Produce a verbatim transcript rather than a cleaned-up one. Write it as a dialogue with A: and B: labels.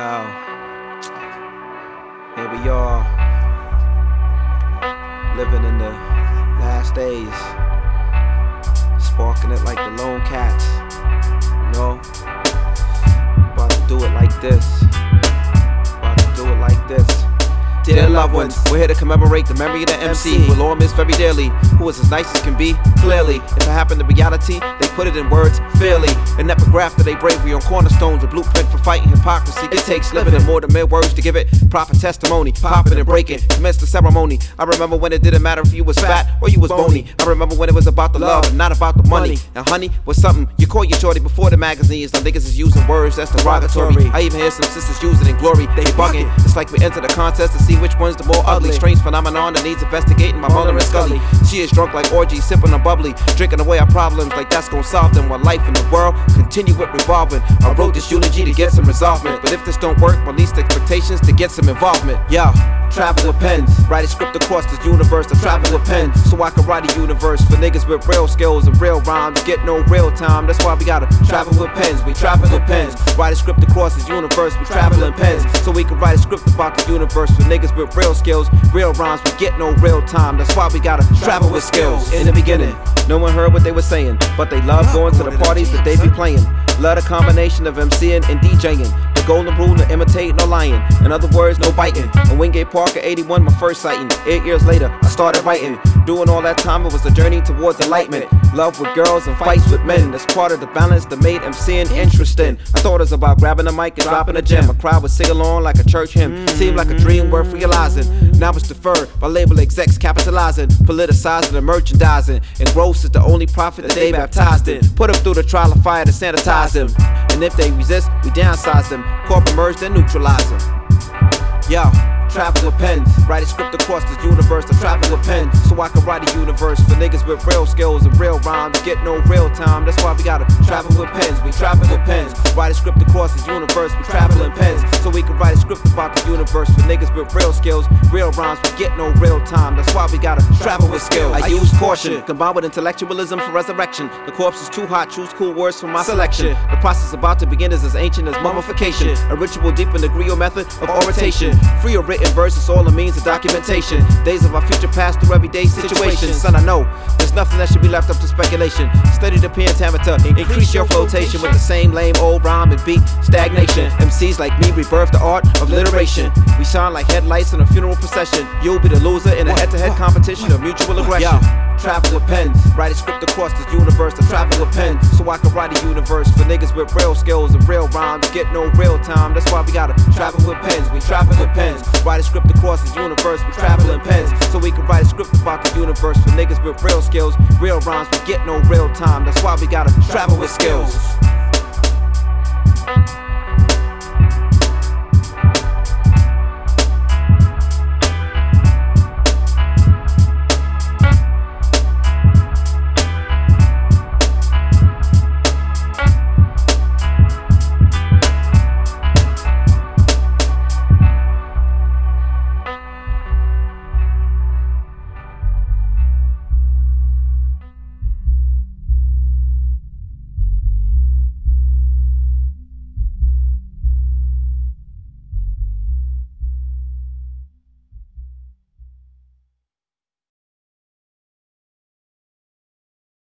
A: Yo, here we are, living in the last days, sparking it like the lone cats, you know, about to do it like this, about to do it like this. Dear loved ones, we're here to commemorate the memory of the M C we'll all miss very dearly, who was as nice as can be, clearly. If it happened in reality, they put it in words fairly. An epigraph to their bravery on cornerstones, a blueprint for fighting hypocrisy. It takes living in more than mere words to give it proper testimony. Popping and breaking, commence the ceremony. I remember when it didn't matter if you was fat or you was bony. I remember when it was about the love and not about the money. And honey was something you call your shorty before the magazines. Some niggas is using words that's derogatory. I even hear some sisters using it in glory. They bugging. It's like we enter the contest to see which one's the more ugly. Strange phenomenon that needs investigating by Mulder and Scully. She is drunk like orgies, sipping on bubbly, drinking away our problems like that's gonna solve them. While life in the world continue with revolving. I wrote this eulogy to get some resolvement, but if this don't work, release the expectations to get some involvement. Yeah. Travel with pens, write a script across this universe. I travel with pens, so I can write a universe for niggas with real skills and real rhymes. Get no real time, that's why we gotta travel with pens. We travel with pens, write a script across this universe. We travel in pens, so we can write a script about the universe for niggas with real skills, real rhymes. We get no real time, that's why we gotta travel with skills. In the beginning, no one heard what they were saying, but they love going to the parties that they be playing. Love the combination of MCing and DJing. The golden rule, no imitating, no lying. In other words, no biting. On Wingate Park at eighty-one, my first sighting. Eight years later, I started writing. Doing all that time, it was a journey towards enlightenment. Love with girls and fights with men. That's part of the balance that made MCing interesting. I thought it was about grabbing a mic and dropping a gem. A crowd would sing along like a church hymn. Seemed like a dream worth realizing. Now it's deferred by label execs capitalizing, politicizing and merchandising. And gross is the only profit that they baptized in. Put them through the trial of fire to sanitize them. And if they resist, we downsize them. Corporate merge, then neutralize them. Yo. Travel with pens, write a script across this universe. I travel with pens, so I can write a universe for niggas with real skills and real rhymes. Get no real time, that's why we gotta travel with pens. We travel with pens, write a script across this universe. We travel in pens, so we can write a script about the universe for niggas with real skills, real rhymes. We get no real time, that's why we gotta travel with skills. I use caution, combined with intellectualism for resurrection. The corpse is too hot, choose cool words for my selection. The process about to begin is as ancient as mummification. A ritual deep in the degree or method of oration. Free or written verse is all it means of documentation. Days of our future past through everyday situations. Son, I know there's nothing that should be left up to speculation. Study the pentameter, increase your flotation with the same lame old rhyme and beat stagnation. M Cs like me rebirth the art of alliteration. We shine like headlights in a funeral procession. You'll be the loser in a head-to-head competition of mutual aggression. Travel with pens, write a script across this universe. I travel with pens, so I can write a universe for niggas with real skills and real rhymes. Get no real time, that's why we gotta travel with pens. We travel with pens, write a script across this universe. We travel in pens, so we can write a script about the universe for niggas with real skills, real rhymes. We get no real time, that's why we gotta travel with skills.